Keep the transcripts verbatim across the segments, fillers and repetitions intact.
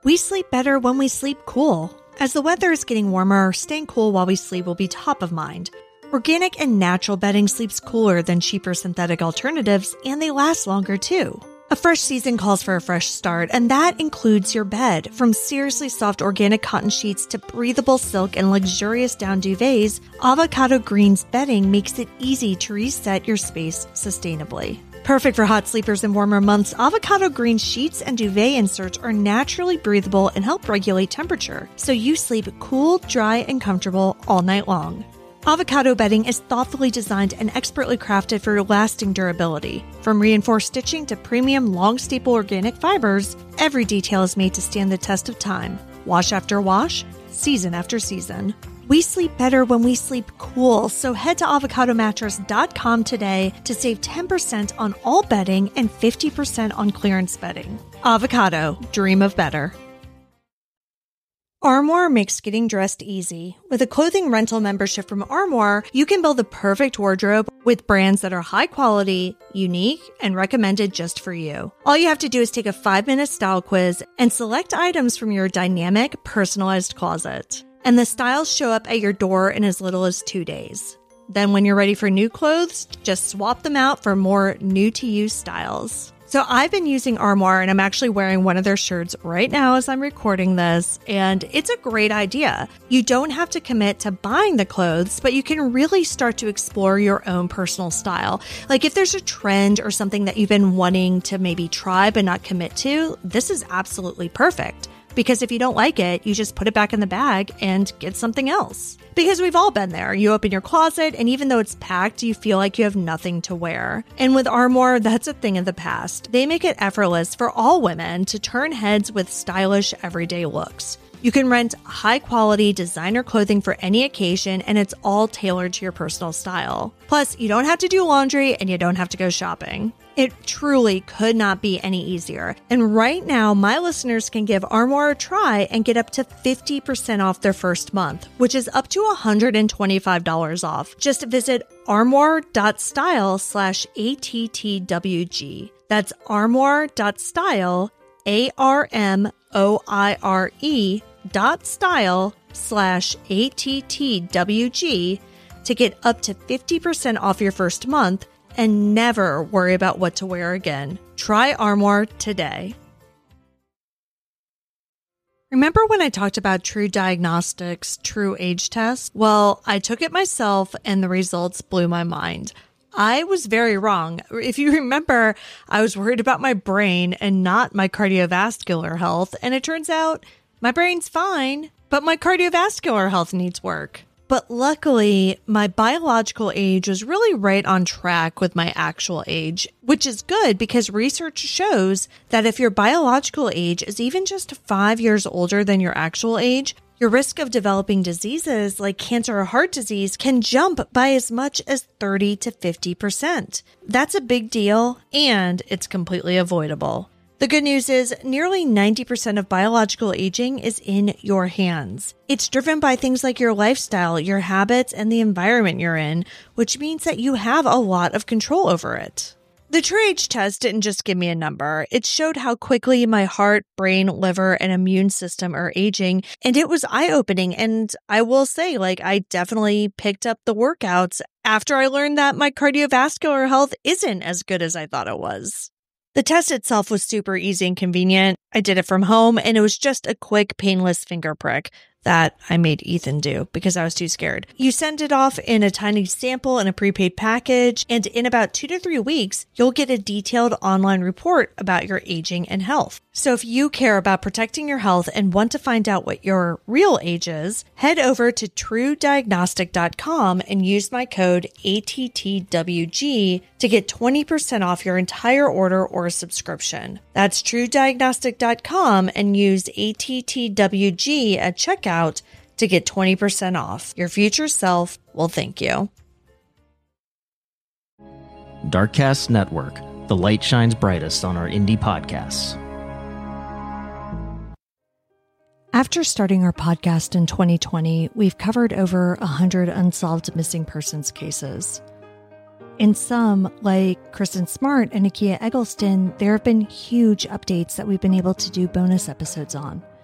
We sleep better when we sleep cool. As the weather is getting warmer, staying cool while we sleep will be top of mind. Organic and natural bedding sleeps cooler than cheaper synthetic alternatives, and they last longer too. A fresh season calls for a fresh start, and that includes your bed. From seriously soft organic cotton sheets to breathable silk and luxurious down duvets, Avocado Green's bedding makes it easy to reset your space sustainably. Perfect for hot sleepers in warmer months, Avocado Green sheets and duvet inserts are naturally breathable and help regulate temperature, so you sleep cool, dry, and comfortable all night long. Avocado bedding is thoughtfully designed and expertly crafted for lasting durability. From reinforced stitching to premium long-staple organic fibers, every detail is made to stand the test of time. Wash after wash, season after season. We sleep better when we sleep cool, so head to avocado mattress dot com today to save ten percent on all bedding and fifty percent on clearance bedding. Avocado, dream of better. Armoire makes getting dressed easy. With a clothing rental membership from Armoire, you can build the perfect wardrobe with brands that are high quality, unique, and recommended just for you. All you have to do is take a five-minute style quiz and select items from your dynamic, personalized closet. And the styles show up at your door in as little as two days. Then when you're ready for new clothes, just swap them out for more new-to-you styles. So I've been using Armoire, and I'm actually wearing one of their shirts right now as I'm recording this, and it's a great idea. You don't have to commit to buying the clothes, but you can really start to explore your own personal style. Like if there's a trend or something that you've been wanting to maybe try but not commit to, this is absolutely perfect. Because if you don't like it, you just put it back in the bag and get something else. Because we've all been there. You open your closet, and even though it's packed, you feel like you have nothing to wear. And with Armoire, that's a thing of the past. They make it effortless for all women to turn heads with stylish, everyday looks. You can rent high-quality designer clothing for any occasion, and it's all tailored to your personal style. Plus, you don't have to do laundry, and you don't have to go shopping. It truly could not be any easier. And right now, my listeners can give Armoire a try and get up to fifty percent off their first month, which is up to one hundred twenty-five dollars off. Just visit armoire.style slash ATTWG. That's armoire.style, A R M O I R E dot style slash A T T W G to get up to fifty percent off your first month and never worry about what to wear again. Try Armoire today. Remember when I talked about True Diagnostics' True Age Test? Well, I took it myself and the results blew my mind. I was very wrong. If you remember, I was worried about my brain and not my cardiovascular health, and it turns out my brain's fine, but my cardiovascular health needs work. But luckily, my biological age was really right on track with my actual age, which is good because research shows that if your biological age is even just five years older than your actual age, your risk of developing diseases like cancer or heart disease can jump by as much as thirty to fifty percent. That's a big deal, and it's completely avoidable. The good news is nearly ninety percent of biological aging is in your hands. It's driven by things like your lifestyle, your habits, and the environment you're in, which means that you have a lot of control over it. The True Age Test didn't just give me a number. It showed how quickly my heart, brain, liver, and immune system are aging, and it was eye-opening. And I will say, like, I definitely picked up the workouts after I learned that my cardiovascular health isn't as good as I thought it was. The test itself was super easy and convenient. I did it from home, and it was just a quick, painless finger prick that I made Ethan do because I was too scared. You send it off in a tiny sample in a prepaid package, and in about two to three weeks, you'll get a detailed online report about your aging and health. So if you care about protecting your health and want to find out what your real age is, head over to true diagnostic dot com and use my code A T T W G to get twenty percent off your entire order or subscription. That's true diagnostic dot com and use A T T W G at checkout to get twenty percent off. Your future self will thank you. Darkcast Network. The light shines brightest on our indie podcasts. After starting our podcast in twenty twenty, we've covered over one hundred unsolved missing persons cases. In some, like Kristen Smart and Nakia Eggleston, there have been huge updates that we've been able to do bonus episodes on.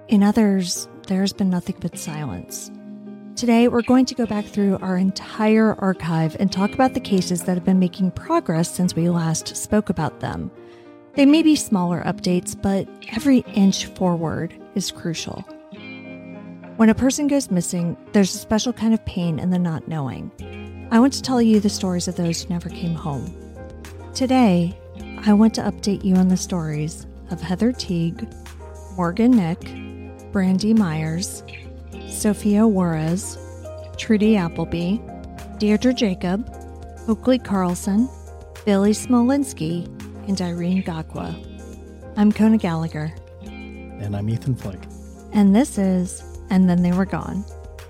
In others, there's been nothing but silence. Today, we're going to go back through our entire archive and talk about the cases that have been making progress since we last spoke about them. They may be smaller updates, but every inch forward is crucial. When a person goes missing, there's a special kind of pain in the not knowing. I want to tell you the stories of those who never came home. Today, I want to update you on the stories of Heather Teague, Morgan Nick, Brandy Myers, Sophia Juarez, Trudy Appleby, Deirdre Jacob, Oakley Carlson, Billy Smolinski, and Irene Gakwa. I'm Kona Gallagher. And I'm Ethan Flick. And this is And Then They Were Gone.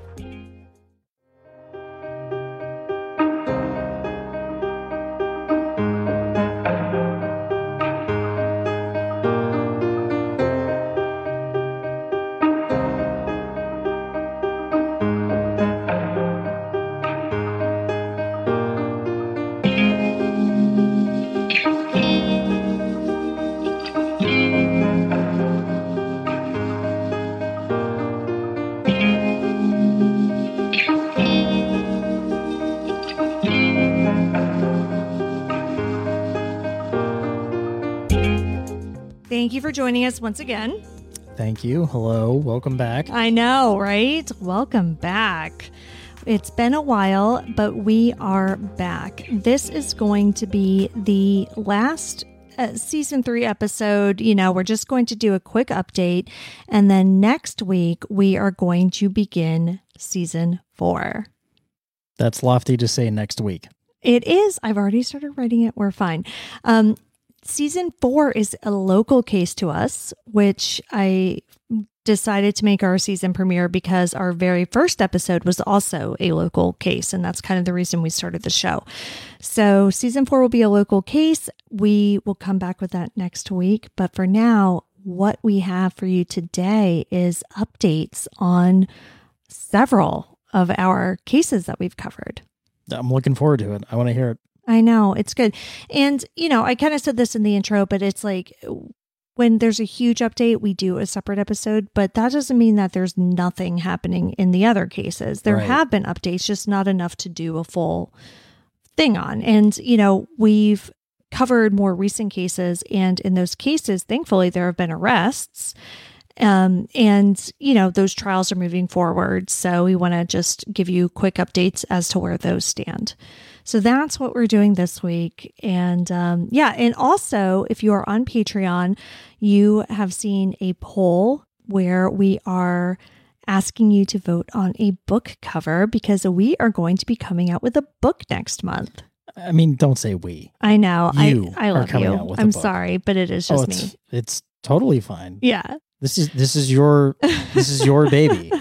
Thank you for joining us once again. Thank you. Hello. Welcome back. I know, right? Welcome back. It's been a while, but we are back. This is going to be the last uh, season three episode. You know, we're just going to do a quick update. And then next week, we are going to begin season four. That's lofty to say next week. It is. I've already started writing it. We're fine. Um, Season four is a local case to us, which I decided to make our season premiere because our very first episode was also a local case. And that's kind of the reason we started the show. So season four will be a local case. We will come back with that next week. But for now, what we have for you today is updates on several of our cases that we've covered. I'm looking forward to it. I want to hear it. I know, it's good. And, you know, I kind of said this in the intro, but it's like when there's a huge update, we do a separate episode, but that doesn't mean that there's nothing happening in the other cases. There Right. have been updates, just not enough to do a full thing on. And, you know, we've covered more recent cases, and in those cases, thankfully, there have been arrests. Um, and, you know, those trials are moving forward. So we want to just give you quick updates as to where those stand. So that's what we're doing this week. And um, yeah, and also if you are on Patreon, you have seen a poll where we are asking you to vote on a book cover because we are going to be coming out with a book next month. I mean, don't say we. I know. You I, I love are you. out with a I'm book. sorry, but it is Oh, just it's, me. it's totally fine. Yeah. This is this is your this is your baby.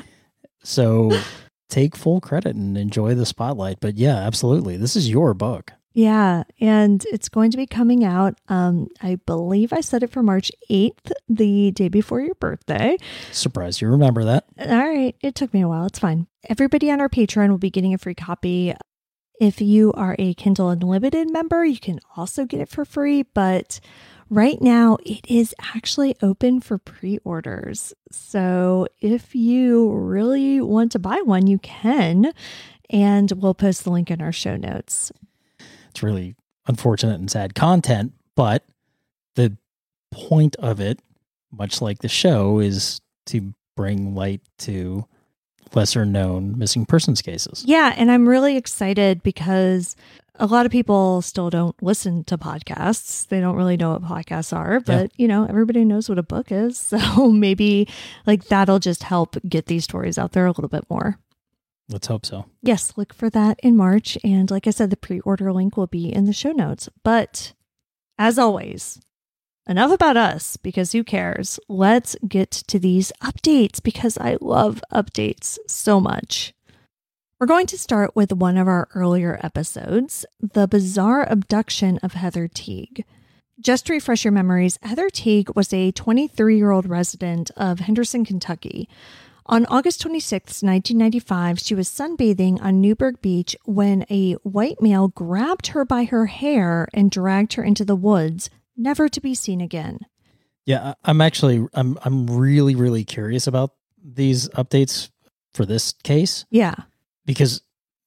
So take full credit and enjoy the spotlight. But yeah, absolutely. This is your book. Yeah, and it's going to be coming out, um, I believe I said it for March eighth, the day before your birthday. Surprised you remember that. All right, it took me a while. It's fine. Everybody on our Patreon will be getting a free copy. If you are a Kindle Unlimited member, you can also get it for free, but right now it is actually open for pre-orders. So if you really want to buy one, you can, and we'll post the link in our show notes. It's really unfortunate and sad content, but the point of it, much like the show, is to bring light to lesser known missing persons cases. Yeah, and I'm really excited because a lot of people still don't listen to podcasts. They don't really know what podcasts are, but yeah. you know, everybody knows what a book is. So maybe like that'll just help get these stories out there a little bit more. Let's hope so. Yes, look for that in March. And like I said, the pre-order link will be in the show notes. But as always, enough about us, because who cares? Let's get to these updates because I love updates so much. We're going to start with one of our earlier episodes, the bizarre abduction of Heather Teague. Just to refresh your memories, Heather Teague was a twenty-three-year-old resident of Henderson, Kentucky. On August twenty-sixth, nineteen ninety-five, she was sunbathing on Newburgh Beach when a white male grabbed her by her hair and dragged her into the woods, never to be seen again. Yeah, I- I'm actually I'm I'm really really curious about these updates for this case Yeah, because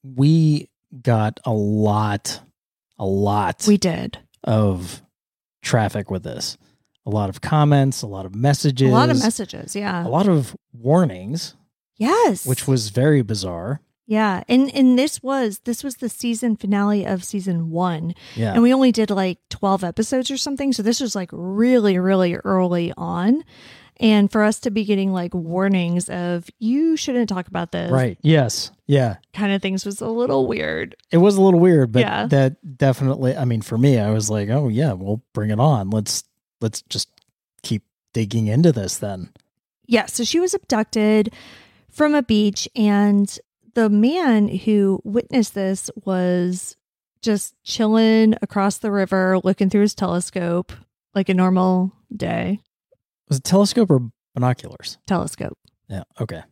we got a lot a lot we did. of traffic with this. A lot of comments, a lot of messages. A lot of messages, yeah. A lot of warnings, Yes. which was very bizarre. Yeah, and and this was this was the season finale of season one. Yeah. And we only did like twelve episodes or something, so this was like really really early on. And for us to be getting like warnings of you shouldn't talk about this, Right. Yes. Yeah. kind of things was a little weird. It was a little weird, but Yeah. that definitely, I mean, for me, I was like, oh yeah, we'll bring it on. Let's let's just keep digging into this then. Yeah, so she was abducted from a beach, and the man who witnessed this was just chilling across the river, looking through his telescope like a normal day. Was it telescope or binoculars? Telescope. Yeah. Okay.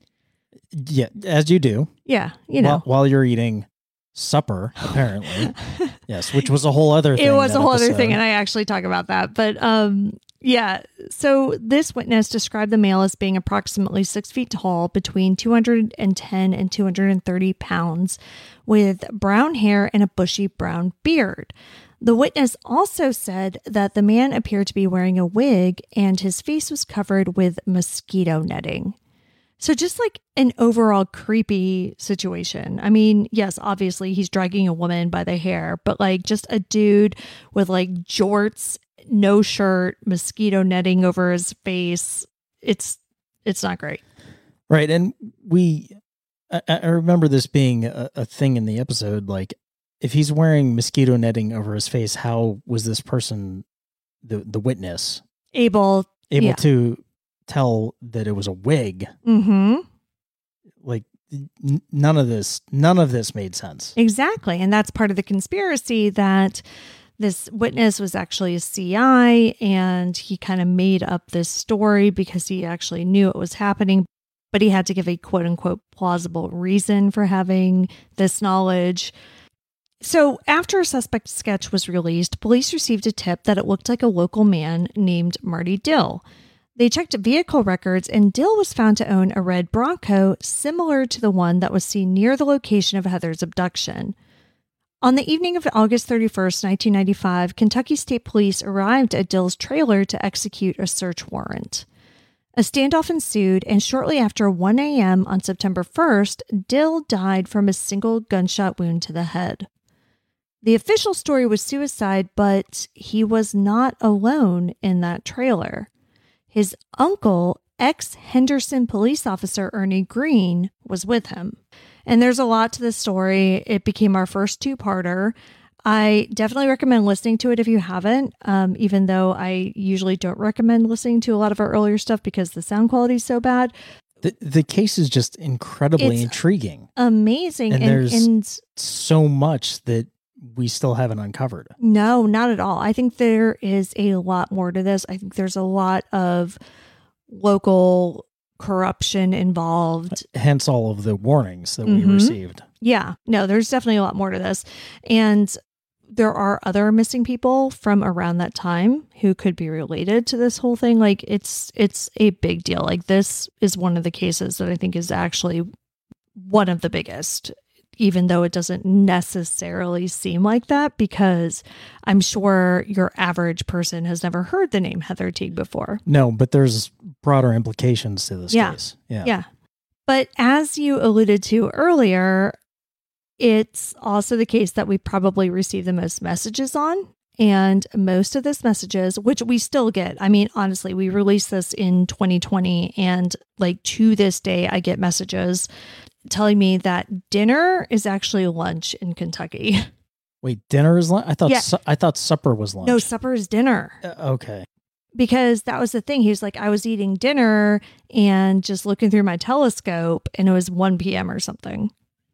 Yeah, as you do. Yeah, you know. While, while you're eating supper, apparently. Yes, which was a whole other thing. It was that a whole other episode. thing, and I actually talk about that. But um, yeah, so this witness described the male as being approximately six feet tall, between two hundred ten and two hundred thirty pounds, with brown hair and a bushy brown beard. The witness also said that the man appeared to be wearing a wig and his face was covered with mosquito netting. So just like an overall creepy situation. I mean, yes, obviously he's dragging a woman by the hair, but like just a dude with like jorts, no shirt, mosquito netting over his face. It's it's not great. Right. And we, I, I remember this being a, a thing in the episode. Like, if he's wearing mosquito netting over his face, how was this person, the, the witness, Able able yeah. to tell that it was a wig? Mm-hmm. Like, n- none of this, none of this made sense. Exactly. And that's part of the conspiracy, that this witness was actually a C I and he kind of made up this story because he actually knew it was happening, but he had to give a quote unquote plausible reason for having this knowledge. So after a suspect sketch was released, police received a tip that it looked like a local man named Marty Dill. They checked vehicle records, and Dill was found to own a red Bronco similar to the one that was seen near the location of Heather's abduction. On the evening of August thirty-first, nineteen ninety-five, Kentucky State Police arrived at Dill's trailer to execute a search warrant. A standoff ensued, and shortly after one a.m. on September first, Dill died from a single gunshot wound to the head. The official story was suicide, but he was not alone in that trailer. His uncle, ex-Henderson police officer Ernie Green, was with him. And there's a lot to this story. It became our first two-parter. I definitely recommend listening to it if you haven't, um, even though I usually don't recommend listening to a lot of our earlier stuff because the sound quality is so bad. The, the case is just incredibly It's intriguing. Amazing. And And, there's- and So much that we still haven't uncovered. no, not at all. I think there is a lot more to this. I think there's a lot of local corruption involved. Hence all of the warnings that we Mhm. received. Yeah, no, there's definitely a lot more to this. And there are other missing people from around that time who could be related to this whole thing. Like it's it's a big deal. Like this is one of the cases that I think is actually one of the biggest, even though it doesn't necessarily seem like that, because I'm sure your average person has never heard the name Heather Teague before. No, but there's broader implications to this Yeah. case. Yeah. Yeah. But as you alluded to earlier, it's also the case that we probably receive the most messages on. And most of those messages, which we still get, I mean, honestly, we released this in twenty twenty, and like to this day, I get messages telling me that dinner is actually lunch in Kentucky. Wait, dinner is lunch? I thought Yeah. su- I thought supper was lunch. No, supper is dinner. Uh, okay. Because that was the thing. He was like, I was eating dinner and just looking through my telescope, and it was one p.m. or something.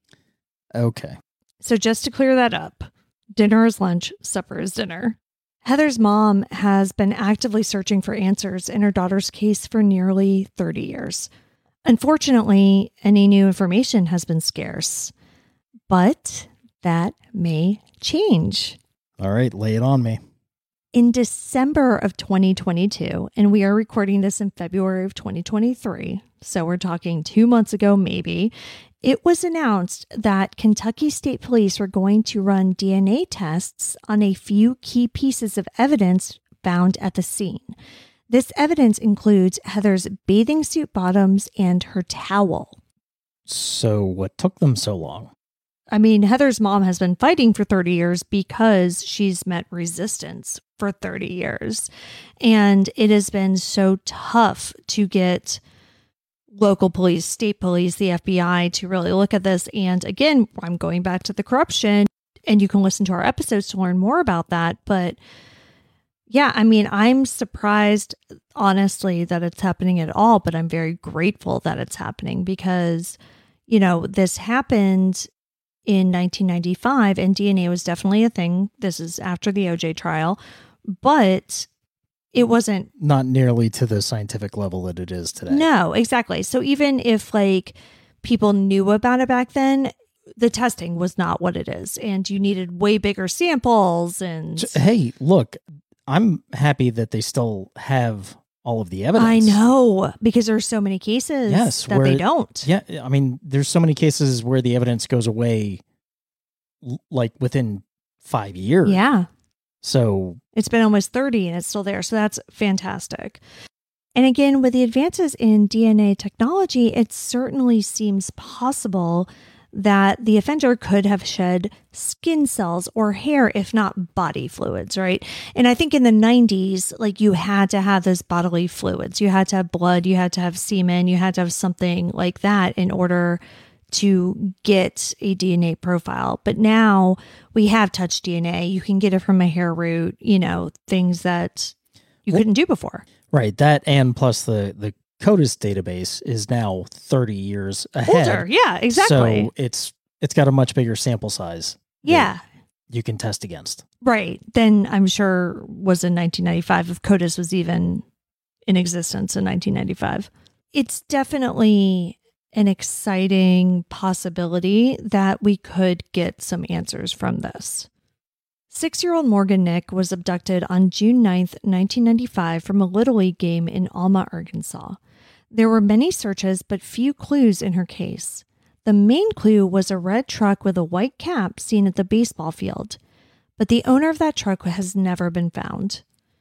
Okay. So just to clear that up, dinner is lunch, supper is dinner. Heather's mom has been actively searching for answers in her daughter's case for nearly thirty years. Unfortunately, any new information has been scarce, but that may change. All right, lay it on me. In December of twenty twenty-two, and we are recording this in February of twenty twenty-three, so we're talking two months ago maybe, it was announced that Kentucky State Police were going to run D N A tests on a few key pieces of evidence found at the scene. This evidence includes Heather's bathing suit bottoms and her towel. So what took them so long? I mean, Heather's mom has been fighting for thirty years because she's met resistance for thirty years. And it has been so tough to get local police, state police, the F B I to really look at this. And again, I'm going back to the corruption, and you can listen to our episodes to learn more about that. But yeah, I mean, I'm surprised, honestly, that it's happening at all, but I'm very grateful that it's happening because, you know, this happened in nineteen ninety-five, and D N A was definitely a thing. This is after the O J trial, but it wasn't... Not nearly to the scientific level that it is today. No, exactly. So even if, like, people knew about it back then, the testing was not what it is, and you needed way bigger samples. And hey, look, I'm happy that they still have all of the evidence. I know, because there's so many cases yes, that where, they don't. Yeah, I mean, there's so many cases where the evidence goes away l- like within five years. Yeah. So it's been almost thirty and it's still there. So that's fantastic. And again, with the advances in D N A technology, it certainly seems possible that the offender could have shed skin cells or hair, if not body fluids, right? And I think in the nineties, like you had to have those bodily fluids. You had to have blood, you had to have semen, you had to have something like that in order to get a D N A profile. But now we have touch D N A. You can get it from a hair root, you know, things that you well, couldn't do before. Right. That and plus the, the CODIS database is now thirty years ahead. Older, yeah, exactly. So it's it's got a much bigger sample size. Yeah. You can test against. Right. Then I'm sure was in nineteen ninety-five if CODIS was even in existence in nineteen ninety-five. It's definitely an exciting possibility that we could get some answers from this. Six-year-old Morgan Nick was abducted on June ninth, nineteen ninety-five from a Little League game in Alma, Arkansas. There were many searches, but few clues in her case. The main clue was a red truck with a white cap seen at the baseball field, but the owner of that truck has never been found.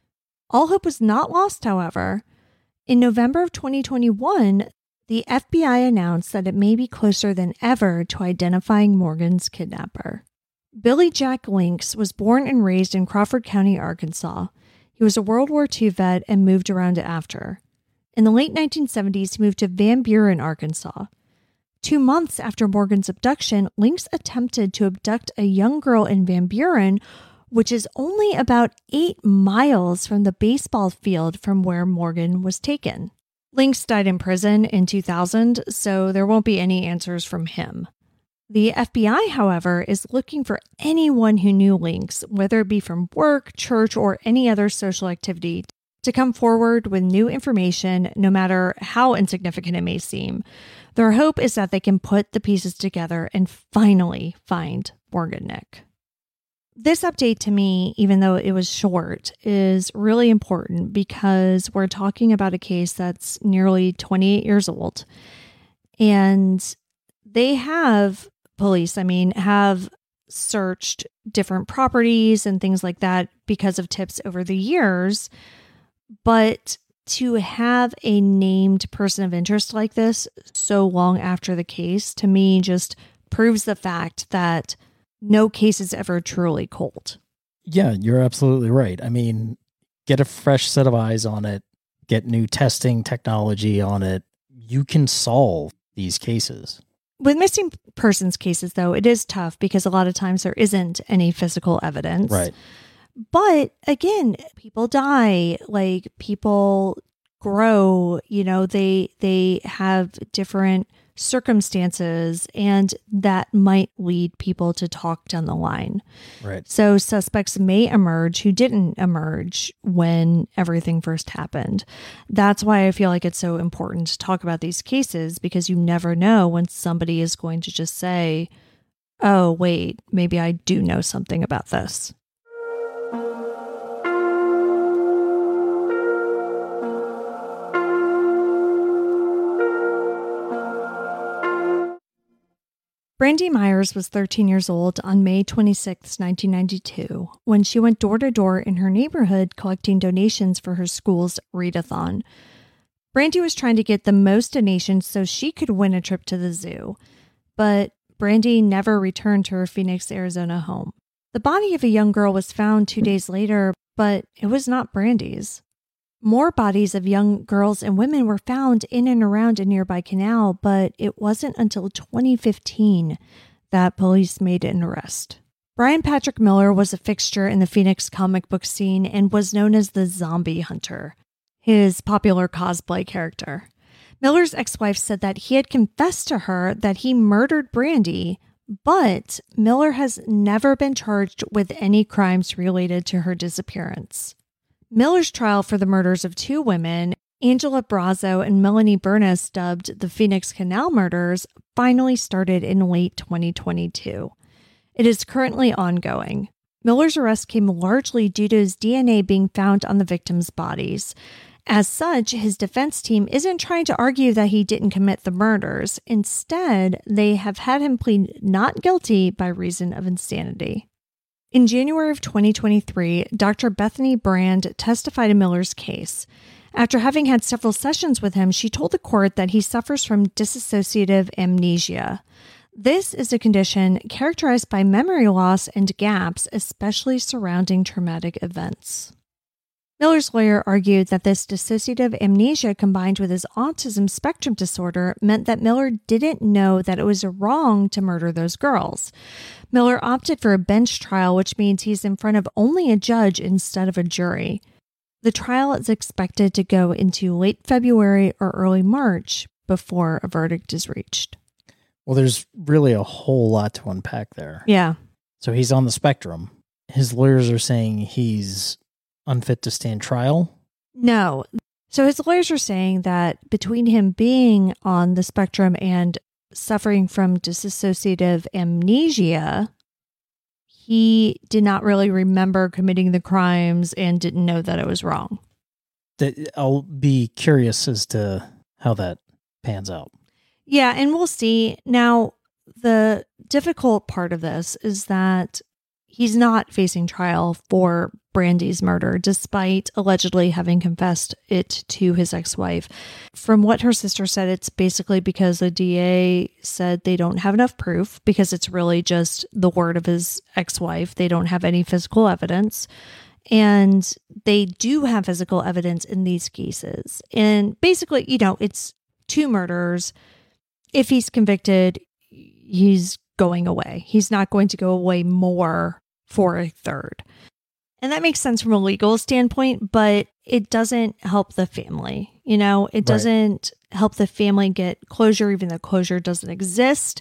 All hope was not lost, however. In November of twenty twenty-one, the F B I announced that it may be closer than ever to identifying Morgan's kidnapper. Billy Jack Links was born and raised in Crawford County, Arkansas. He was a World War Two vet and moved around after. In the late nineteen seventies, he moved to Van Buren, Arkansas. Two months after Morgan's abduction, Links attempted to abduct a young girl in Van Buren, which is only about eight miles from the baseball field from where Morgan was taken. Links died in prison in two thousand, so there won't be any answers from him. The F B I, however, is looking for anyone who knew Links, whether it be from work, church, or any other social activity, to come forward with new information, no matter how insignificant it may seem. Their hope is that they can put the pieces together and finally find Morgan Nick. This update to me, even though it was short, is really important because we're talking about a case that's nearly twenty-eight years old. And they have, police, I mean, have searched different properties and things like that because of tips over the years. But to have a named person of interest like this so long after the case, to me, just proves the fact that no case is ever truly cold. Yeah, you're absolutely right. I mean, get a fresh set of eyes on it, get new testing technology on it. You can solve these cases. With missing persons cases, though, it is tough because a lot of times there isn't any physical evidence. Right. But again, people die, like people grow, you know, they they have different circumstances, and that might lead people to talk down the line. Right. So suspects may emerge who didn't emerge when everything first happened. That's why I feel like it's so important to talk about these cases, because you never know when somebody is going to just say, oh, wait, maybe I do know something about this. Brandy Myers was thirteen years old on May twenty-sixth, nineteen ninety-two, when she went door to door in her neighborhood collecting donations for her school's readathon. Brandy was trying to get the most donations so she could win a trip to the zoo, but Brandy never returned to her Phoenix, Arizona home. The body of a young girl was found two days later, but it was not Brandy's. More bodies of young girls and women were found in and around a nearby canal, but it wasn't until twenty fifteen that police made an arrest. Brian Patrick Miller was a fixture in the Phoenix comic book scene and was known as the Zombie Hunter, his popular cosplay character. Miller's ex-wife said that he had confessed to her that he murdered Brandy, but Miller has never been charged with any crimes related to her disappearance. Miller's trial for the murders of two women, Angela Brazo and Melanie Bernis, dubbed the Phoenix Canal murders, finally started in late twenty twenty-two. It is currently ongoing. Miller's arrest came largely due to his D N A being found on the victims' bodies. As such, his defense team isn't trying to argue that he didn't commit the murders. Instead, they have had him plead not guilty by reason of insanity. In January of twenty twenty-three, Doctor Bethany Brand testified in Miller's case. After having had several sessions with him, she told the court that he suffers from dissociative amnesia. This is a condition characterized by memory loss and gaps, especially surrounding traumatic events. Miller's lawyer argued that this dissociative amnesia combined with his autism spectrum disorder meant that Miller didn't know that it was wrong to murder those girls. Miller opted for a bench trial, which means he's in front of only a judge instead of a jury. The trial is expected to go into late February or early March before a verdict is reached. Well, there's really a whole lot to unpack there. Yeah. So he's on the spectrum. His lawyers are saying he's unfit to stand trial? No. So his lawyers are saying that between him being on the spectrum and suffering from dissociative amnesia, he did not really remember committing the crimes and didn't know that it was wrong. I'll be curious as to how that pans out. Yeah, and we'll see. Now, the difficult part of this is that he's not facing trial for Brandy's murder, despite allegedly having confessed it to his ex-wife. From what her sister said, it's basically because the D A said they don't have enough proof, because it's really just the word of his ex-wife. They don't have any physical evidence. And they do have physical evidence in these cases. And basically, you know, it's two murders. If he's convicted, he's going away. He's not going to go away more for a third. And that makes sense from a legal standpoint, but it doesn't help the family. You know, it doesn't right. help the family get closure, even though closure doesn't exist.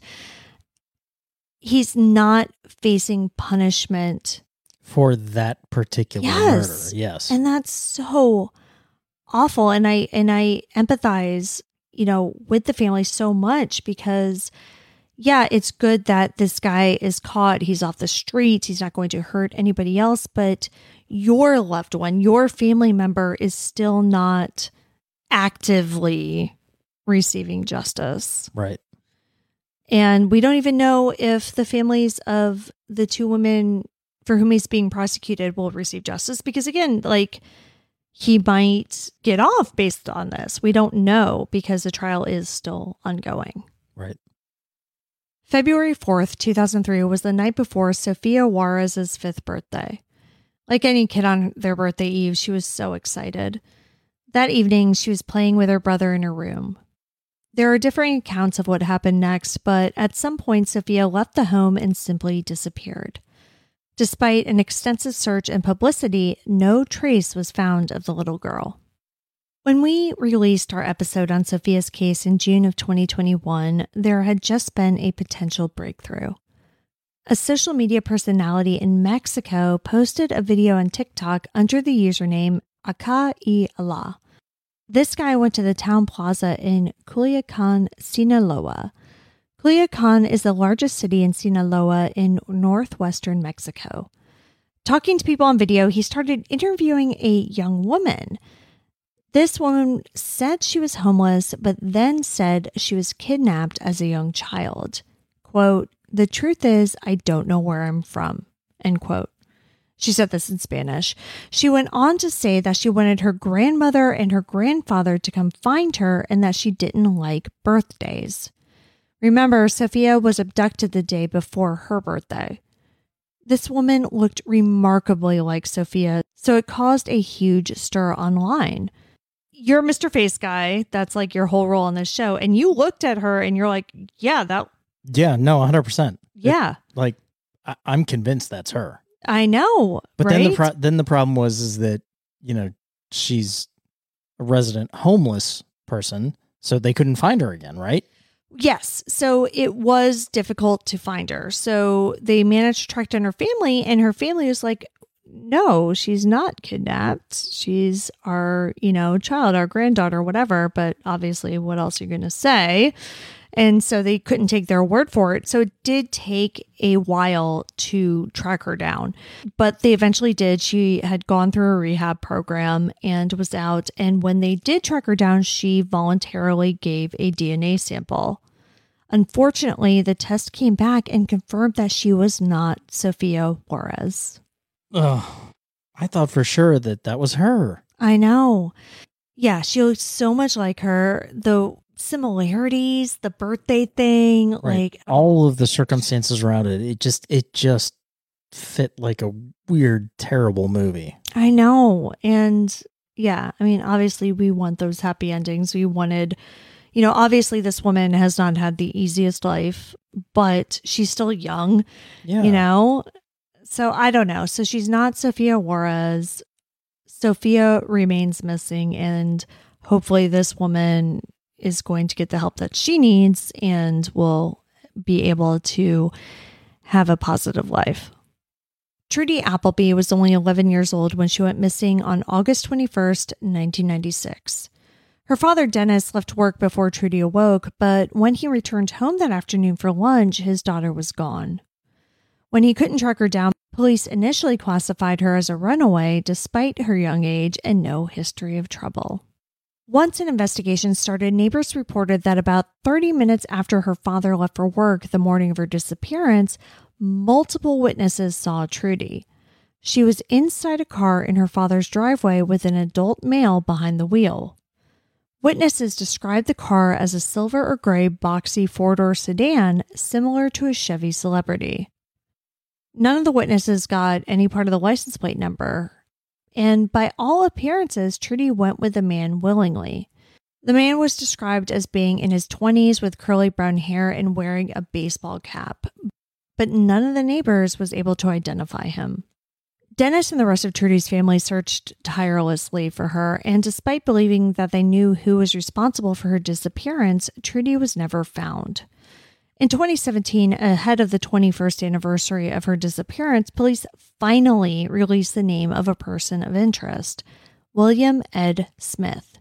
He's not facing punishment for that particular yes. murder. Yes. And that's so awful. And I and I empathize, you know, with the family so much, because yeah, it's good that this guy is caught. He's off the streets. He's not going to hurt anybody else. But your loved one, your family member is still not actively receiving justice. Right. And we don't even know if the families of the two women for whom he's being prosecuted will receive justice. Because again, like, he might get off based on this. We don't know, because the trial is still ongoing. Right. February fourth, two thousand three was the night before Sofia Juarez's fifth birthday. Like any kid on their birthday eve, she was so excited. That evening, she was playing with her brother in her room. There are differing accounts of what happened next, but at some point, Sofia left the home and simply disappeared. Despite an extensive search and publicity, no trace was found of the little girl. When we released our episode on Sofia's case in June of twenty twenty-one, there had just been a potential breakthrough. A social media personality in Mexico posted a video on TikTok under the username Acá y Allá. This guy went to the town plaza in Culiacán, Sinaloa. Culiacán is the largest city in Sinaloa in northwestern Mexico. Talking to people on video, he started interviewing a young woman. This woman said she was homeless, but then said she was kidnapped as a young child. quote, "The truth is, I don't know where I'm from," end quote. She said this in Spanish. She went on to say that she wanted her grandmother and her grandfather to come find her and that she didn't like birthdays. Remember, Sophia was abducted the day before her birthday. This woman looked remarkably like Sophia, so it caused a huge stir online. You're Mister Face Guy. That's like your whole role on this show. And you looked at her and you're like, yeah, that. Yeah, no, one hundred percent. Yeah. It, like, I, I'm convinced that's her. I know. But right? then the pro- then the problem was is that, you know, she's a resident homeless person, so they couldn't find her again, right? Yes. So it was difficult to find her. So they managed to track down her family, and her family was like, no, she's not kidnapped. She's our, you know, child, our granddaughter, whatever. But obviously, what else are you going to say? And so they couldn't take their word for it. So it did take a while to track her down, but they eventually did. She had gone through a rehab program and was out. And when they did track her down, she voluntarily gave a D N A sample. Unfortunately, the test came back and confirmed that she was not Sophia Juarez. Oh, I thought for sure that that was her. I know. Yeah, she looks so much like her. The similarities, the birthday thing, right. like all of the circumstances around it, it just it just fit like a weird, terrible movie. I know. And yeah, I mean, obviously we want those happy endings. We wanted, you know, obviously this woman has not had the easiest life, but she's still young, yeah. you know? So I don't know. So she's not Sophia Juarez. Sophia remains missing, and hopefully this woman is going to get the help that she needs and will be able to have a positive life. Trudy Appleby was only eleven years old when she went missing on August twenty-first, nineteen ninety-six. Her father, Dennis, left work before Trudy awoke, but when he returned home that afternoon for lunch, his daughter was gone. When he couldn't track her down, police initially classified her as a runaway despite her young age and no history of trouble. Once an investigation started, neighbors reported that about thirty minutes after her father left for work the morning of her disappearance, multiple witnesses saw Trudy. She was inside a car in her father's driveway with an adult male behind the wheel. Witnesses described the car as a silver or gray boxy four-door sedan similar to a Chevy Celebrity. None of the witnesses got any part of the license plate number, and by all appearances, Trudy went with the man willingly. The man was described as being in his twenties with curly brown hair and wearing a baseball cap, but none of the neighbors was able to identify him. Dennis and the rest of Trudy's family searched tirelessly for her, and despite believing that they knew who was responsible for her disappearance, Trudy was never found. In twenty seventeen, ahead of the twenty-first anniversary of her disappearance, police finally released the name of a person of interest, William Ed Smith.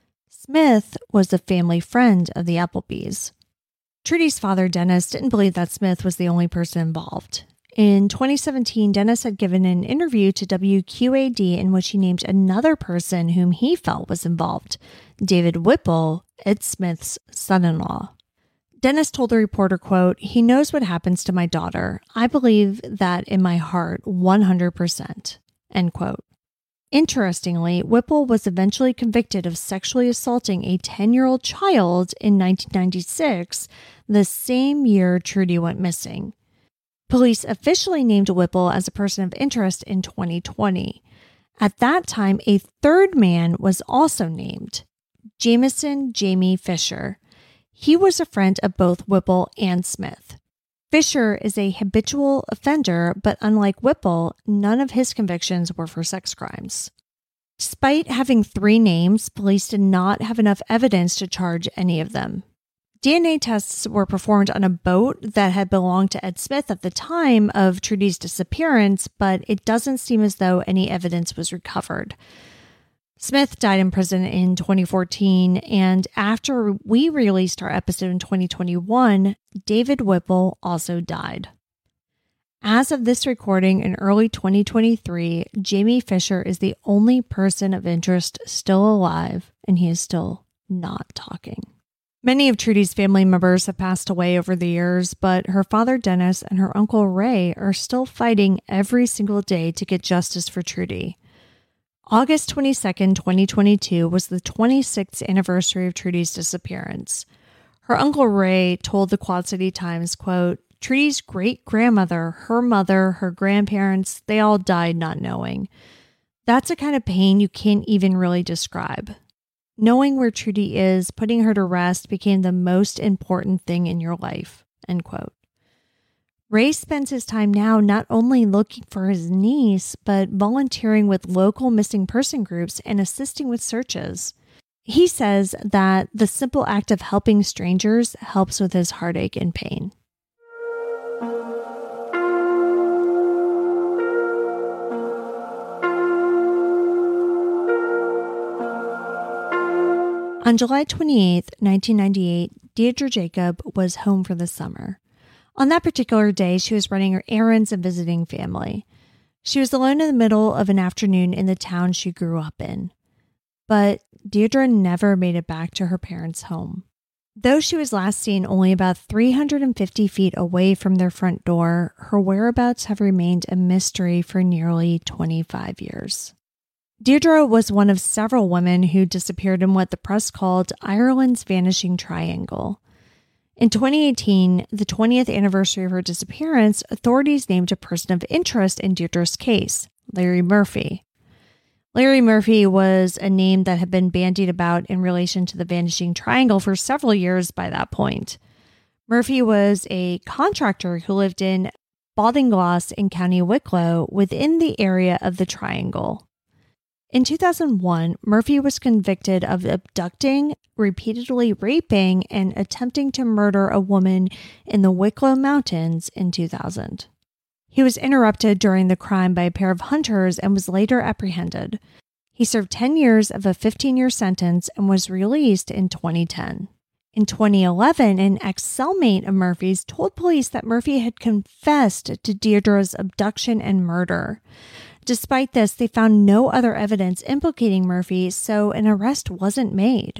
Smith was a family friend of the Applebys. Trudy's father, Dennis, didn't believe that Smith was the only person involved. In twenty seventeen, Dennis had given an interview to W Q A D in which he named another person whom he felt was involved, David Whipple, Ed Smith's son-in-law. Dennis told the reporter, quote, "He knows what happens to my daughter. I believe that in my heart, one hundred percent, end quote. Interestingly, Whipple was eventually convicted of sexually assaulting a ten-year-old child in nineteen ninety-six, the same year Trudy went missing. Police officially named Whipple as a person of interest in twenty twenty. At that time, a third man was also named, Jameson Jamie Fisher. He was a friend of both Whipple and Smith. Fisher is a habitual offender, but unlike Whipple, none of his convictions were for sex crimes. Despite having three names, police did not have enough evidence to charge any of them. D N A tests were performed on a boat that had belonged to Ed Smith at the time of Trudy's disappearance, but it doesn't seem as though any evidence was recovered. Smith died in prison in twenty fourteen, and after we released our episode in twenty twenty-one, David Whipple also died. As of this recording in early twenty twenty-three, Jamie Fisher is the only person of interest still alive, and he is still not talking. Many of Trudy's family members have passed away over the years, but her father Dennis and her uncle Ray are still fighting every single day to get justice for Trudy. August twenty-second, twenty twenty-two was the twenty-sixth anniversary of Trudy's disappearance. Her uncle Ray told the Quad City Times, quote, "Trudy's great-grandmother, her mother, her grandparents, they all died not knowing. That's a kind of pain you can't even really describe. Knowing where Trudy is, putting her to rest became the most important thing in your life," end quote. Ray spends his time now not only looking for his niece, but volunteering with local missing person groups and assisting with searches. He says that the simple act of helping strangers helps with his heartache and pain. On July twenty-eighth, nineteen ninety-eight, Deirdre Jacob was home for the summer. On that particular day, she was running her errands and visiting family. She was alone in the middle of an afternoon in the town she grew up in. But Deirdre never made it back to her parents' home. Though she was last seen only about three hundred fifty feet away from their front door, her whereabouts have remained a mystery for nearly twenty-five years. Deirdre was one of several women who disappeared in what the press called Ireland's Vanishing Triangle. In twenty eighteen, the twentieth anniversary of her disappearance, authorities named a person of interest in Deirdre's case, Larry Murphy. Larry Murphy was a name that had been bandied about in relation to the Vanishing Triangle for several years by that point. Murphy was a contractor who lived in Baltinglass in County Wicklow within the area of the Triangle. In two thousand one, Murphy was convicted of abducting, repeatedly raping, and attempting to murder a woman in the Wicklow Mountains in two thousand. He was interrupted during the crime by a pair of hunters and was later apprehended. He served ten years of a fifteen-year sentence and was released in twenty ten. In twenty eleven, an ex-cellmate of Murphy's told police that Murphy had confessed to Deirdre's abduction and murder. Despite this, they found no other evidence implicating Murphy, so an arrest wasn't made.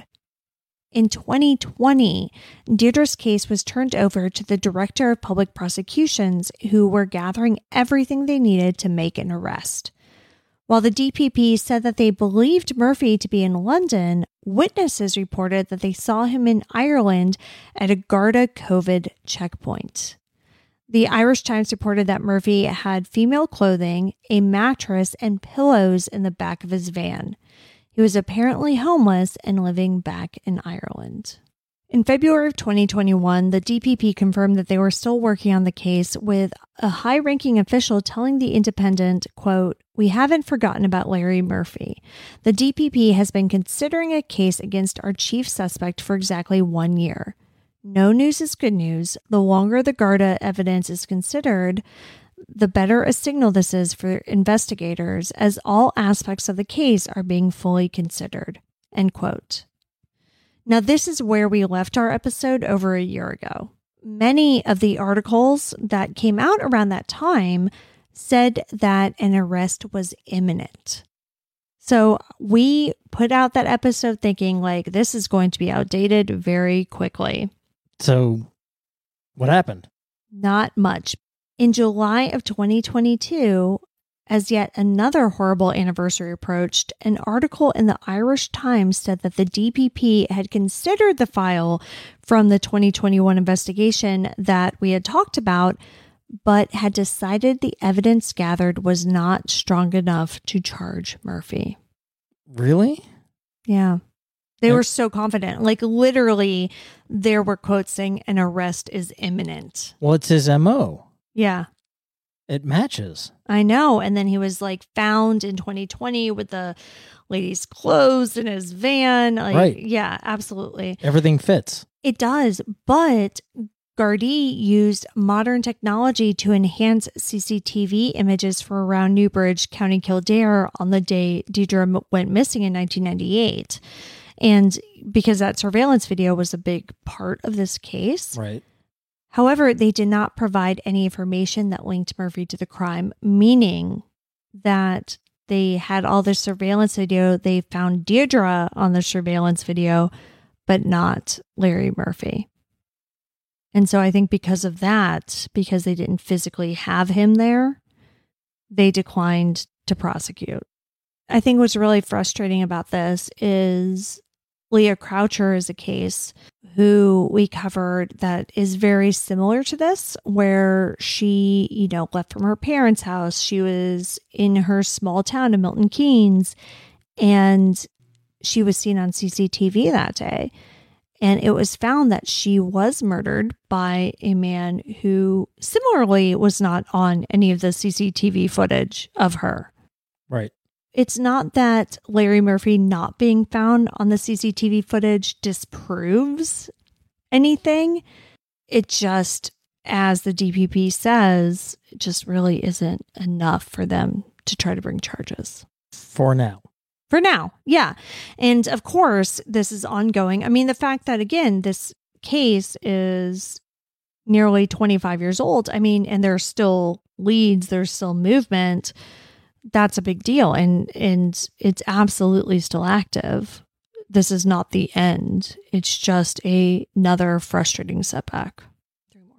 In twenty twenty, Deirdre's case was turned over to the Director of Public Prosecutions, who were gathering everything they needed to make an arrest. While the D P P said that they believed Murphy to be in London, witnesses reported that they saw him in Ireland at a Garda COVID checkpoint. The Irish Times reported that Murphy had female clothing, a mattress, and pillows in the back of his van. He was apparently homeless and living back in Ireland. In February of twenty twenty-one, the D P P confirmed that they were still working on the case, with a high-ranking official telling The Independent, quote, "We haven't forgotten about Larry Murphy. The D P P has been considering a case against our chief suspect for exactly one year. No news is good news. The longer the Garda evidence is considered, the better a signal this is for investigators, as all aspects of the case are being fully considered," end quote. Now, this is where we left our episode over a year ago. Many of the articles that came out around that time said that an arrest was imminent. So we put out that episode thinking, like, this is going to be outdated very quickly. So what happened? Not much. In July of twenty twenty-two, as yet another horrible anniversary approached, an article in the Irish Times said that the D P P had considered the file from the twenty twenty-one investigation that we had talked about, but had decided the evidence gathered was not strong enough to charge Murphy. Really? Yeah. They were so confident. Like, literally, there were quotes saying an arrest is imminent. Well, it's his M O. Yeah. It matches. I know. And then he was, like, found in twenty twenty with the lady's clothes in his van. Like, right. Yeah, absolutely. Everything fits. It does. But Gardaí used modern technology to enhance C C T V images for around Newbridge, County Kildare on the day Deirdre went missing in nineteen ninety-eight. And because that surveillance video was a big part of this case. Right. However, they did not provide any information that linked Murphy to the crime, meaning that they had all this surveillance video. They found Deirdre on the surveillance video, but not Larry Murphy. And so I think because of that, because they didn't physically have him there, they declined to prosecute. I think what's really frustrating about this is Leah Croucher is a case who we covered that is very similar to this, where she, you know, left from her parents' house. She was in her small town of Milton Keynes, and she was seen on C C T V that day. And it was found that she was murdered by a man who similarly was not on any of the C C T V footage of her. Right. It's not that Larry Murphy not being found on the C C T V footage disproves anything. It just, as the D P P says, it just really isn't enough for them to try to bring charges. For now. For now, yeah. And of course, this is ongoing. I mean, the fact that, again, this case is nearly twenty-five years old, I mean, and there's still leads, there's still movement. That's a big deal. And and it's absolutely still active. This is not the end. It's just a, another frustrating setback. Three more.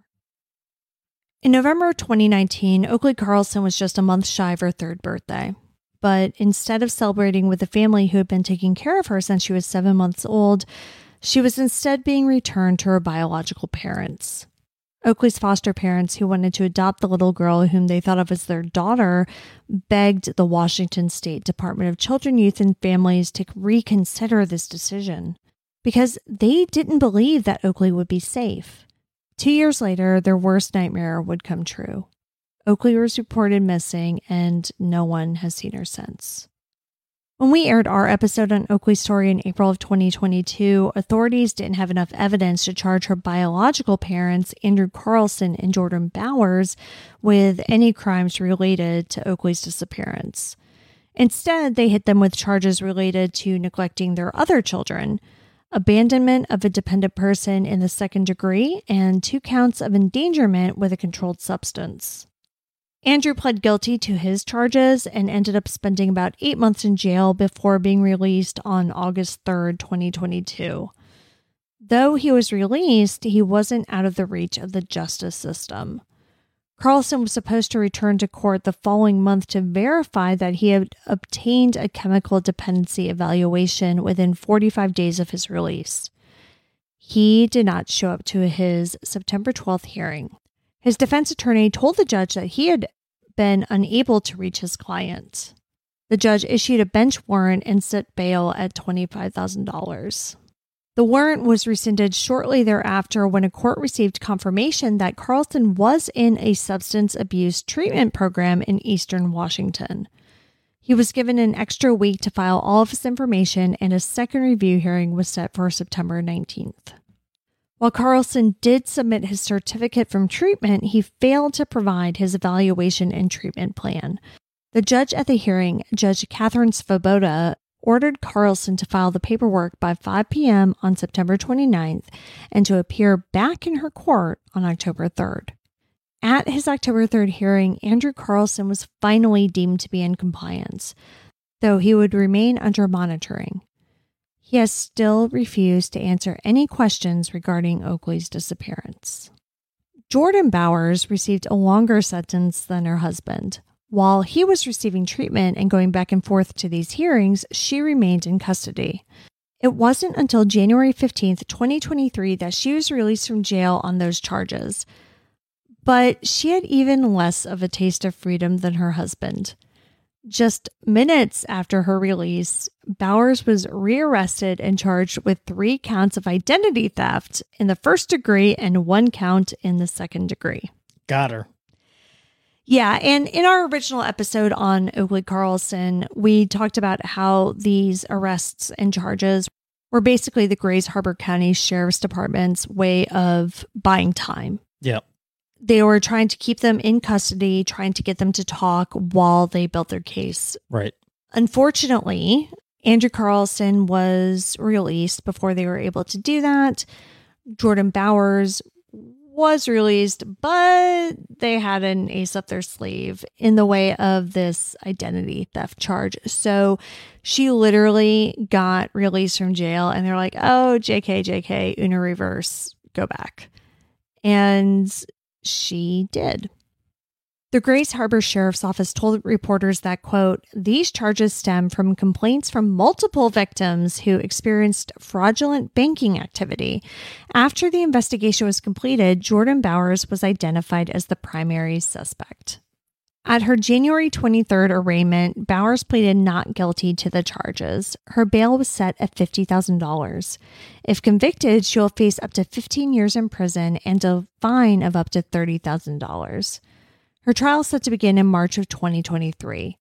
In November twenty nineteen, Oakley Carlson was just a month shy of her third birthday. But instead of celebrating with the family who had been taking care of her since she was seven months old, she was instead being returned to her biological parents. Oakley's foster parents, who wanted to adopt the little girl whom they thought of as their daughter, begged the Washington State Department of Children, Youth, and Families to reconsider this decision because they didn't believe that Oakley would be safe. Two years later, their worst nightmare would come true. Oakley was reported missing, and no one has seen her since. When we aired our episode on Oakley's story in April of twenty twenty-two, authorities didn't have enough evidence to charge her biological parents, Andrew Carlson and Jordan Bowers, with any crimes related to Oakley's disappearance. Instead, they hit them with charges related to neglecting their other children, abandonment of a dependent person in the second degree, and two counts of endangerment with a controlled substance. Andrew pled guilty to his charges and ended up spending about eight months in jail before being released on August third, twenty twenty-two. Though he was released, he wasn't out of the reach of the justice system. Carlson was supposed to return to court the following month to verify that he had obtained a chemical dependency evaluation within forty-five days of his release. He did not show up to his September twelfth hearing. His defense attorney told the judge that he had been unable to reach his client. The judge issued a bench warrant and set bail at twenty-five thousand dollars. The warrant was rescinded shortly thereafter when a court received confirmation that Carlson was in a substance abuse treatment program in Eastern Washington. He was given an extra week to file all of his information, and a second review hearing was set for September nineteenth. While Carlson did submit his certificate from treatment, he failed to provide his evaluation and treatment plan. The judge at the hearing, Judge Catherine Svoboda, ordered Carlson to file the paperwork by five p.m. on September twenty-ninth and to appear back in her court on October third. At his October third hearing, Andrew Carlson was finally deemed to be in compliance, though he would remain under monitoring. He has still refused to answer any questions regarding Oakley's disappearance. Jordan Bowers received a longer sentence than her husband. While he was receiving treatment and going back and forth to these hearings, she remained in custody. It wasn't until January fifteenth, twenty twenty-three that she was released from jail on those charges. But she had even less of a taste of freedom than her husband. Just minutes after her release, Bowers was rearrested and charged with three counts of identity theft in the first degree and one count in the second degree. Got her. Yeah, and in our original episode on Oakley Carlson, we talked about how these arrests and charges were basically the Grays Harbor County Sheriff's Department's way of buying time. Yep. They were trying to keep them in custody, trying to get them to talk while they built their case. Right. Unfortunately, Andrew Carlson was released before they were able to do that. Jordan Bowers was released, but they had an ace up their sleeve in the way of this identity theft charge. So she literally got released from jail and they're like, oh, J K, J K, Una reverse, go back. And she did. The Grays Harbor Sheriff's Office told reporters that, quote, these charges stem from complaints from multiple victims who experienced fraudulent banking activity. After the investigation was completed, Jordan Bowers was identified as the primary suspect. At her January twenty-third arraignment, Bowers pleaded not guilty to the charges. Her bail was set at fifty thousand dollars. If convicted, she will face up to fifteen years in prison and a fine of up to thirty thousand dollars. Her trial is set to begin in March of twenty twenty-three.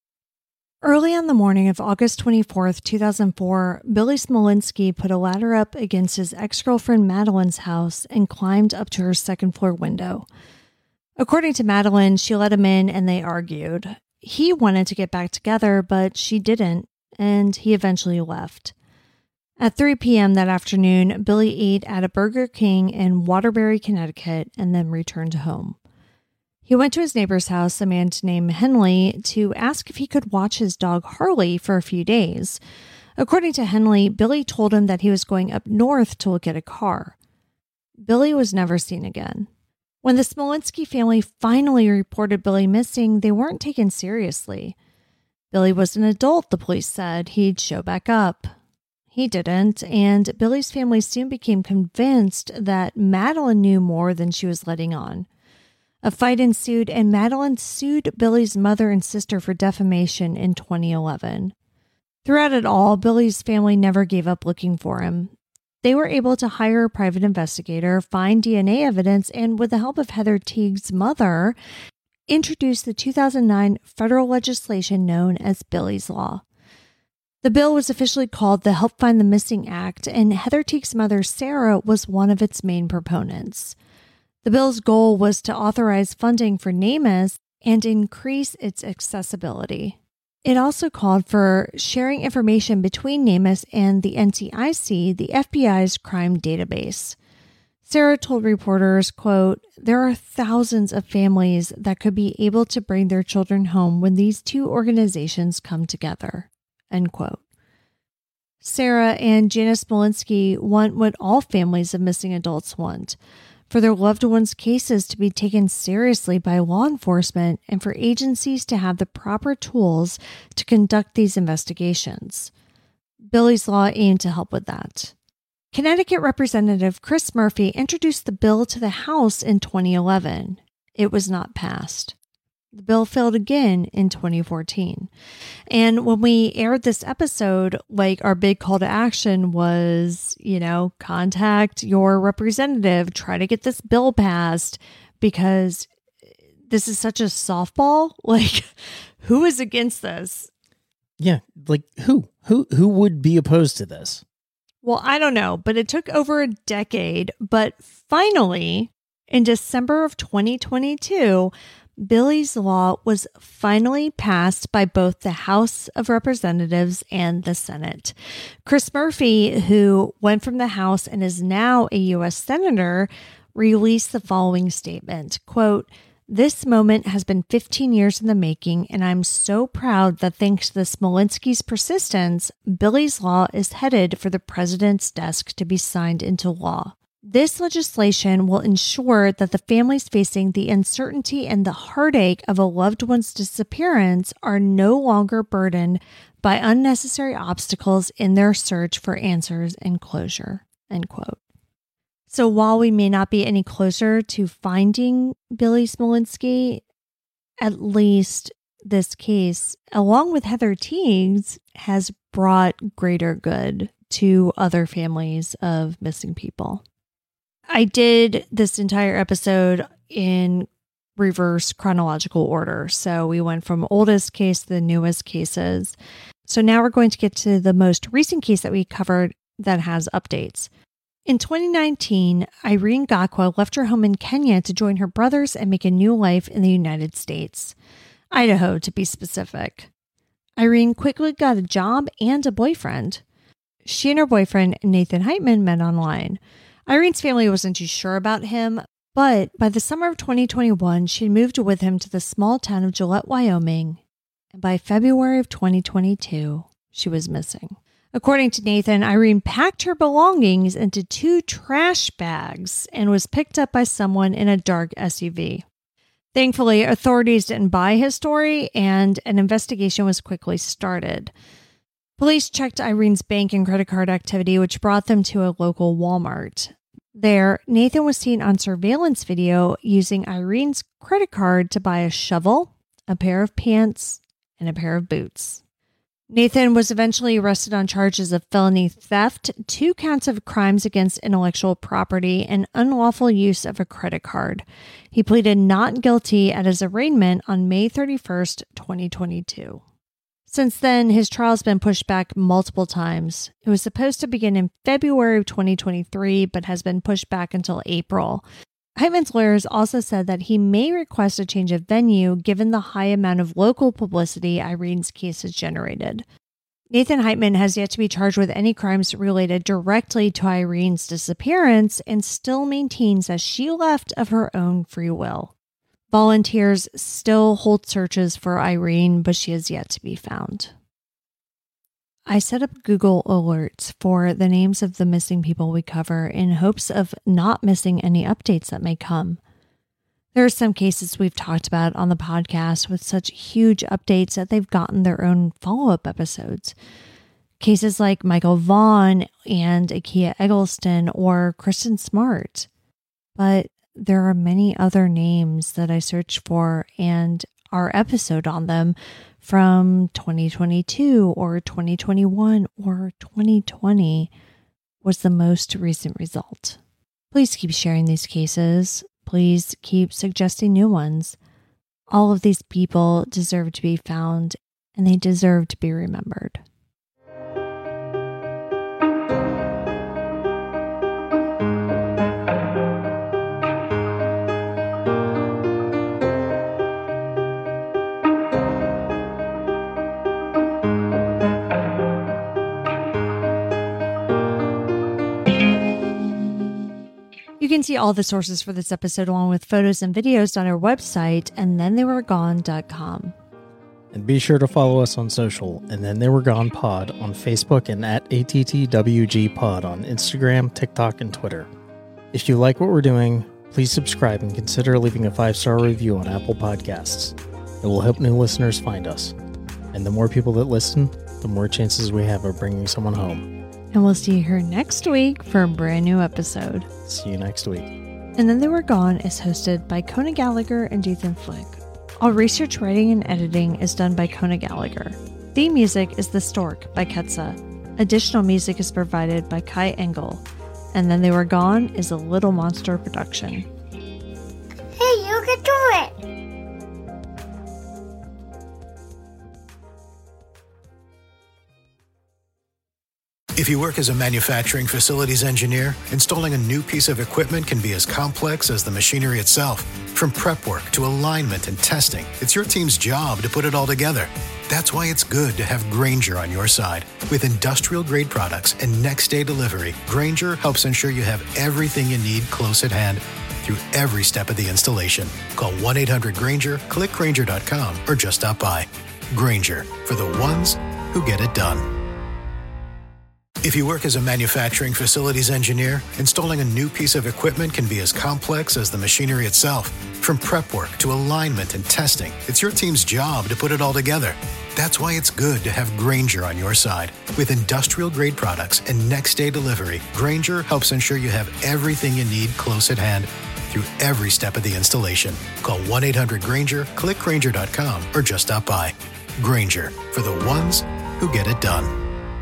Early on the morning of August twenty-fourth, two thousand four, Billy Smolinski put a ladder up against his ex-girlfriend Madeline's house and climbed up to her second floor window. According to Madeline, she let him in and they argued. He wanted to get back together, but she didn't, and he eventually left. At three p.m. that afternoon, Billy ate at a Burger King in Waterbury, Connecticut, and then returned home. He went to his neighbor's house, a man named Henley, to ask if he could watch his dog Harley for a few days. According to Henley, Billy told him that he was going up north to look at a car. Billy was never seen again. When the Smolinski family finally reported Billy missing, they weren't taken seriously. Billy was an adult, the police said. He'd show back up. He didn't, and Billy's family soon became convinced that Madeline knew more than she was letting on. A fight ensued, and Madeline sued Billy's mother and sister for defamation in twenty eleven. Throughout it all, Billy's family never gave up looking for him. They were able to hire a private investigator, find D N A evidence, and with the help of Heather Teague's mother, introduce the two thousand nine federal legislation known as Billy's Law. The bill was officially called the Help Find the Missing Act, and Heather Teague's mother, Sarah, was one of its main proponents. The bill's goal was to authorize funding for NamUs and increase its accessibility. It also called for sharing information between NamUs and the N C I C, the F B I's crime database. Sarah told reporters, quote, there are thousands of families that could be able to bring their children home when these two organizations come together, end quote. Sarah and Janice Smolinski want what all families of missing adults want, for their loved ones' cases to be taken seriously by law enforcement and for agencies to have the proper tools to conduct these investigations. Billy's Law aimed to help with that. Connecticut Representative Chris Murphy introduced the bill to the House in twenty eleven. It was not passed. The bill failed again in twenty fourteen. And when we aired this episode, like our big call to action was, you know, contact your representative, try to get this bill passed because this is such a softball. Like, who is against this? Yeah, like who? Who who would be opposed to this? Well, I don't know, but it took over a decade. But finally, in December of twenty twenty-two, Billy's Law was finally passed by both the House of Representatives and the Senate. Chris Murphy, who went from the House and is now a U S Senator, released the following statement, quote, this moment has been fifteen years in the making, and I'm so proud that thanks to the Smolinski's persistence, Billy's Law is headed for the president's desk to be signed into law. This legislation will ensure that the families facing the uncertainty and the heartache of a loved one's disappearance are no longer burdened by unnecessary obstacles in their search for answers and closure, end quote. So while we may not be any closer to finding Billy Smolinski, at least this case, along with Heather Teague's, has brought greater good to other families of missing people. I did this entire episode in reverse chronological order. So we went from oldest case to the newest cases. So now we're going to get to the most recent case that we covered that has updates. In twenty nineteen, Irene Gakwa left her home in Kenya to join her brothers and make a new life in the United States. Idaho, to be specific. Irene quickly got a job and a boyfriend. She and her boyfriend, Nathan Heitman, met online. Irene's family wasn't too sure about him, But by the summer of twenty twenty-one, she moved with him to the small town of Gillette, Wyoming, and by February of twenty twenty-two, she was missing. According to Nathan, Irene packed her belongings into two trash bags and was picked up by someone in a dark S U V. Thankfully, authorities didn't buy his story, and an investigation was quickly started. Police checked Irene's bank and credit card activity, which brought them to a local Walmart. There, Nathan was seen on surveillance video using Irene's credit card to buy a shovel, a pair of pants, and a pair of boots. Nathan was eventually arrested on charges of felony theft, two counts of crimes against intellectual property, and unlawful use of a credit card. He pleaded not guilty at his arraignment on May thirty-first, twenty twenty-two. Since then, his trial's been pushed back multiple times. It was supposed to begin in February of twenty twenty-three, but has been pushed back until April. Heitman's lawyers also said that he may request a change of venue given the high amount of local publicity Irene's case has generated. Nathan Heitman has yet to be charged with any crimes related directly to Irene's disappearance and still maintains that she left of her own free will. Volunteers still hold searches for Irene, but she is yet to be found. I set up Google alerts for the names of the missing people we cover in hopes of not missing any updates that may come. There are some cases we've talked about on the podcast with such huge updates that they've gotten their own follow-up episodes. Cases like Michael Vaughn and Akia Eggleston or Kristen Smart. But there are many other names that I searched for, and our episode on them from twenty twenty-two or twenty twenty-one or twenty twenty was the most recent result. Please keep sharing these cases. Please keep suggesting new ones. All of these people deserve to be found, and they deserve to be remembered. You can see all the sources for this episode along with photos and videos on our website, and then they were gone dot com. And be sure to follow us on social, and then they were gone pod on Facebook and at A T T W G pod on Instagram, TikTok, and Twitter. If you like what we're doing, please subscribe and consider leaving a five-star review on Apple Podcasts. It will help new listeners find us. And the more people that listen, the more chances we have of bringing someone home. And we'll see you here next week for a brand new episode. See you next week. And Then They Were Gone is hosted by Kona Gallagher and Ethan Flick. All research, writing, and editing is done by Kona Gallagher. Theme music is The Stork by Ketsa. Additional music is provided by Kai Engel. And Then They Were Gone is a Little Monster production. Hey, you can do it! If you work as a manufacturing facilities engineer, installing a new piece of equipment can be as complex as the machinery itself. From prep work to alignment and testing, it's your team's job to put it all together. That's why it's good to have Grainger on your side. With industrial-grade products and next-day delivery, Grainger helps ensure you have everything you need close at hand through every step of the installation. Call one eight hundred Grainger, click Grainger dot com, or just stop by. Grainger, for the ones who get it done. If you work as a manufacturing facilities engineer, installing a new piece of equipment can be as complex as the machinery itself. From prep work to alignment and testing, it's your team's job to put it all together. That's why it's good to have Grainger on your side. With industrial-grade products and next-day delivery, Grainger helps ensure you have everything you need close at hand through every step of the installation. Call one eight hundred Grainger, click Grainger dot com, or just stop by. Grainger, for the ones who get it done.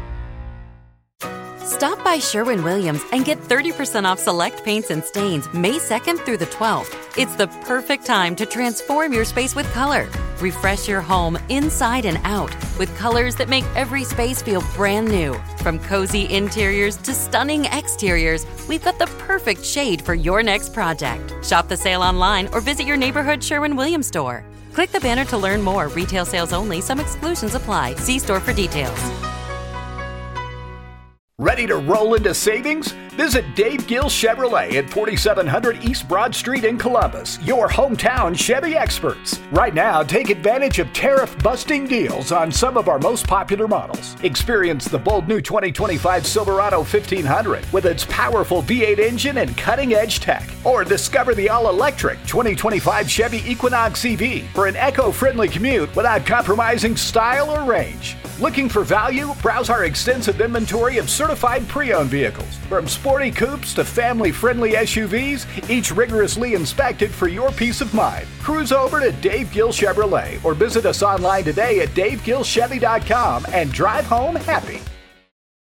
Stop by Sherwin-Williams and get thirty percent off select paints and stains May second through the twelfth. It's the perfect time to transform your space with color. Refresh your home inside and out with colors that make every space feel brand new. From cozy interiors to stunning exteriors, we've got the perfect shade for your next project. Shop the sale online or visit your neighborhood Sherwin-Williams store. Click the banner to learn more. Retail sales only. Some exclusions apply. See store for details. Ready to roll into savings? Visit Dave Gill Chevrolet at forty-seven hundred East Broad Street in Columbus, your hometown Chevy experts. Right now, take advantage of tariff-busting deals on some of our most popular models. Experience the bold new twenty twenty-five Silverado fifteen hundred with its powerful V eight engine and cutting-edge tech. Or discover the all-electric twenty twenty-five Chevy Equinox E V for an eco-friendly commute without compromising style or range. Looking for value? Browse our extensive inventory of certified pre-owned vehicles. From sporty coupes to family-friendly S U Vs, each rigorously inspected for your peace of mind. Cruise over to Dave Gill Chevrolet or visit us online today at dave gill chevy dot com and drive home happy.